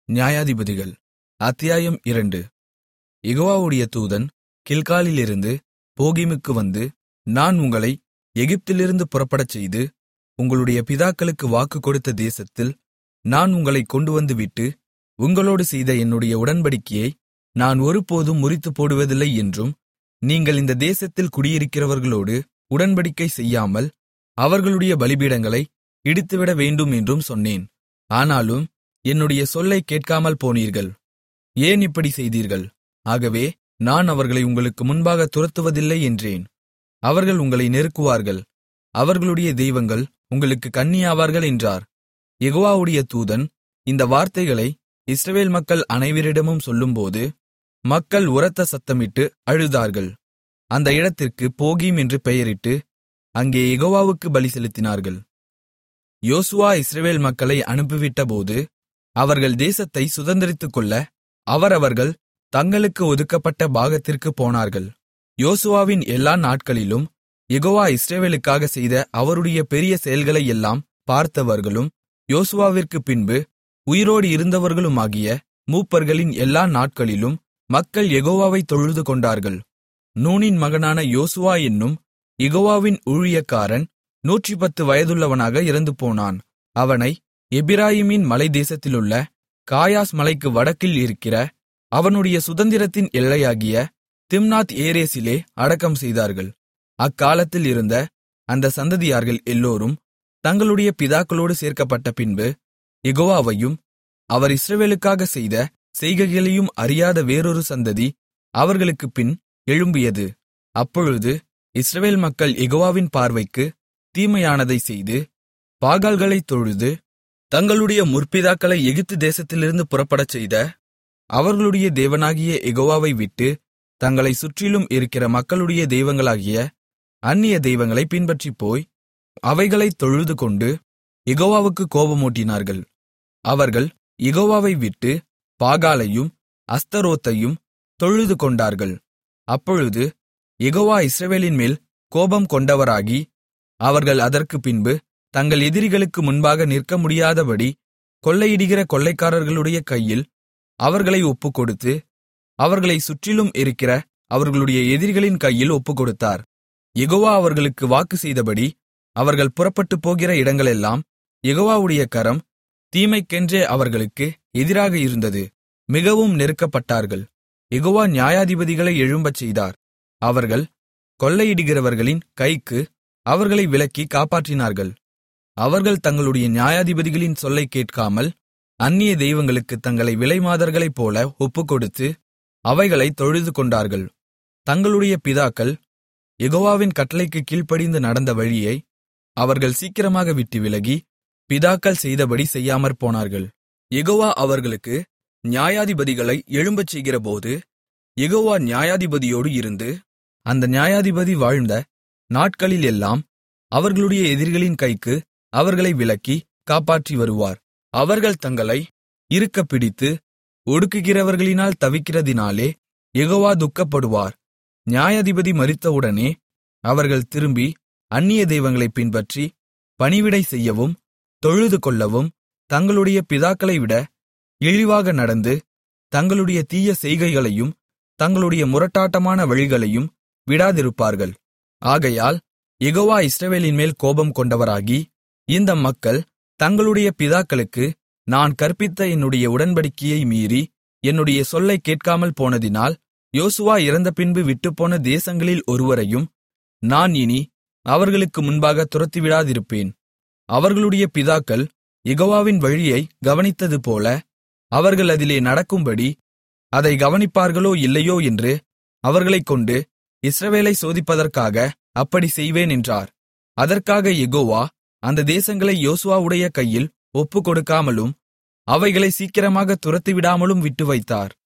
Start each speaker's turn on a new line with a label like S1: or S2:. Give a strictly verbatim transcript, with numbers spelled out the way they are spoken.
S1: நியாயாதிபதிகள் அத்தியாயம் இரண்டு. யெகோவாவுடைய தூதன் கில்காலிலிருந்து போகீமுக்கு வந்து, நான் உங்களை எகிப்திலிருந்து புறப்படச்செய்து, உங்களுடைய பிதாக்களுக்கு வாக்கு கொடுத்த தேசத்தில் நான் உங்களைக் கொண்டுவந்துவிட்டு, உங்களோடு செய்த என்னுடைய உடன்படிக்கையை நான் ஒருபோதும் முறித்துப்போடுவதில்லை என்றும், நீங்கள் இந்த தேசத்தில் குடியிருக்கிறவர்களோடு உடன்படிக்கை செய்யாமல் அவர்களுடைய பலிபீடங்களை இடித்துவிட வேண்டும் என்றும் சொன்னேன். ஆனாலும் என்னுடைய சொல்லைக் கேட்காமல் போனீர்கள். ஏன் இப்படி செய்தீர்கள்? ஆகவே நான் அவர்களை உங்களுக்கு முன்பாக துரத்துவதில்லை என்றேன். அவர்கள் உங்களை நெருக்குவார்கள், அவர்களுடைய தெய்வங்கள் உங்களுக்கு கண்ணியாவார்கள் என்றார். யெகோவாவுடைய தூதன் இந்த வார்த்தைகளை இஸ்ரவேல் மக்கள் அனைவரிடமும் சொல்லும்போது, மக்கள் உரத்த சத்தமிட்டு அழுதார்கள். அந்த இடத்திற்கு போகீம் என்று பெயரிட்டு அங்கே யெகோவாவுக்கு பலி செலுத்தினார்கள். யோசுவா இஸ்ரவேல் மக்களை அனுப்பிவிட்டபோது, அவர்கள் தேசத்தை சுதந்தரித்துக்கொள்ள அவரவர்கள் தங்களுக்கு ஒதுக்கப்பட்ட பாகத்திற்குப் போனார்கள். யோசுவாவின் எல்லா நாட்களிலும் யெகோவா இஸ்ரவேலுக்காக செய்த அவருடைய பெரிய செயல்களையெல்லாம் பார்த்தவர்களும், யோசுவாவிற்குப் பின்பு உயிரோடு இருந்தவர்களுமாகிய மூப்பர்களின் எல்லா நாட்களிலும் மக்கள் யெகோவாவை தொழுது கொண்டார்கள். நூனின் மகனான யோசுவா என்னும் யெகோவாவின் ஊழியக்காரன் நூற்றுப்பத்து வயதுள்ளவனாக இறந்துபோனான். அவனை எப்பிராயீமின் மலைத்தேசத்திலுள்ள காயாஸ் மலைக்கு வடக்கில் இருக்கிற அவனுடைய சுதந்திரத்தின் எல்லையாகிய திம்னாத் ஏரேசிலே அடக்கம் செய்தார்கள். அக்காலத்தில் இருந்த அந்த சந்ததியார்கள் எல்லோரும் தங்களுடைய பிதாக்களோடு சேர்க்கப்பட்ட பின்பு, யெகோவாவையும் அவர் இஸ்ரவேலுக்காக செய்த செய்கைகளையும் அறியாத வேறொரு சந்ததி அவர்களுக்குப் பின் எழும்பியது. அப்பொழுது இஸ்ரவேல் மக்கள் யெகோவாவின் பார்வைக்கு தீமையானதைச் செய்து, பாகால்களைத் தொழுது, தங்களுடைய முற்பிதாக்களை எகிப்து தேசத்திலிருந்து புறப்படச்செய்த அவர்களுடைய தேவனாகிய யெகோவாவை விட்டு, தங்களைச் சுற்றிலும் இருக்கிற மக்களுடைய தெய்வங்களாகிய அந்நிய தெய்வங்களைப் பின்பற்றிப்போய், அவைகளைத் தொழுதுகொண்டு யெகோவாவுக்கு கோபமூட்டினார்கள். அவர்கள் யெகோவாவை விட்டு பாகாலையும் அஸ்தரோத்தையும் தொழுது கொண்டார்கள். அப்பொழுது யெகோவா இஸ்ரவேலின்மேல் கோபம் கொண்டவராகி, அவர்கள் அதற்குப் பின்பு தங்கள் எதிரிகளுக்கு முன்பாக நிற்க முடியாதபடி கொள்ளையிடுகிற கொள்ளைக்காரர்களுடைய கையில் அவர்களை ஒப்புக்கொடுத்து, அவர்களைச் சுற்றிலும் இருக்கிற அவர்களுடைய எதிரிகளின் கையில் ஒப்புக்கொடுத்தார். யெகோவா அவர்களுக்கு வாக்கு செய்தபடி அவர்கள் புறப்பட்டுப் போகிற இடங்களெல்லாம் யெகோவாவுடைய கரம் தீமைக்கென்றே அவர்களுக்கு எதிராக இருந்தது. மிகவும் நெருக்கப்பட்டார்கள். யெகோவா நியாயாதிபதிகளை எழும்பச் செய்தார். அவர்கள் கொள்ளையிடுகிறவர்களின் கைக்கு அவர்களை விலக்கி காப்பாற்றினார்கள். அவர்கள் தங்களுடைய நியாயாதிபதிகளின் சொல்லைக் கேட்காமல் அந்நிய தெய்வங்களுக்கு தங்களை விலைமாதர்களைப் போல ஒப்புக்கொடுத்து அவைகளைத் தொழுது கொண்டார்கள். தங்களுடைய பிதாக்கள் யெகோவாவின் கட்டளைக்குக் கீழ்ப்படிந்து நடந்த வழியை அவர்கள் சீக்கிரமாக விட்டு விலகி, பிதாக்கள் செய்தபடி செய்யாமற் போனார்கள். யெகோவா அவர்களுக்கு நியாயாதிபதிகளை எழும்பச் செய்கிறபோது, யெகோவா நியாயாதிபதியோடு இருந்து அந்த நியாயாதிபதி வாழ்ந்த நாட்களிலெல்லாம் அவர்களுடைய எதிரிகளின் கைக்கு அவர்களை விலக்கி காப்பாற்றி வருவார். அவர்கள் தங்களை இறுகப் பிடித்து ஒடுக்குகிறவர்களினால் தவிக்கிறதினாலே யெகோவா துக்கப்படுவார். நியாயாதிபதி மரித்தவுடனே அவர்கள் திரும்பி அந்நிய தெய்வங்களைப் பின்பற்றி பணிவிடை செய்யவும் தொழுது கொள்ளவும், தங்களுடைய பிதாக்களைவிட இழிவாக நடந்து தங்களுடைய தீய செய்கைகளையும் தங்களுடைய முரட்டாட்டமான வழிகளையும் விடாதிருப்பார்கள். ஆகையால் யெகோவா இஸ்ரவேலின்மேல் கோபம் கொண்டவராகி, இந்த மக்கள் தங்களுடைய பிதாக்களுக்கு நான் கற்பித்த என்னுடைய உடன்படிக்கையை மீறி என்னுடைய சொல்லைக் கேட்காமல் போனதினால், யோசுவா இறந்தபின்பு விட்டுப்போன தேசங்களில் ஒருவரையும் நான் இனி அவர்களுக்கு முன்பாக துரத்திவிடாதிருப்பேன். அவர்களுடைய பிதாக்கள் யெகோவாவின் வழியை கவனித்ததுபோல அவர்கள் அதிலே நடக்கும்படி அதை கவனிப்பார்களோ இல்லையோ என்று அவர்களைக் கொண்டு இஸ்ரவேலை சோதிப்பதற்காக அப்படி செய்வேன் என்றார். அதற்காக யெகோவா அந்த தேசங்களை யோசுவாவுடைய கையில் ஒப்புக்கொடுக்காமலும் அவைகளை சீக்கிரமாக துரத்திவிடாமலும் விட்டுவைத்தார்.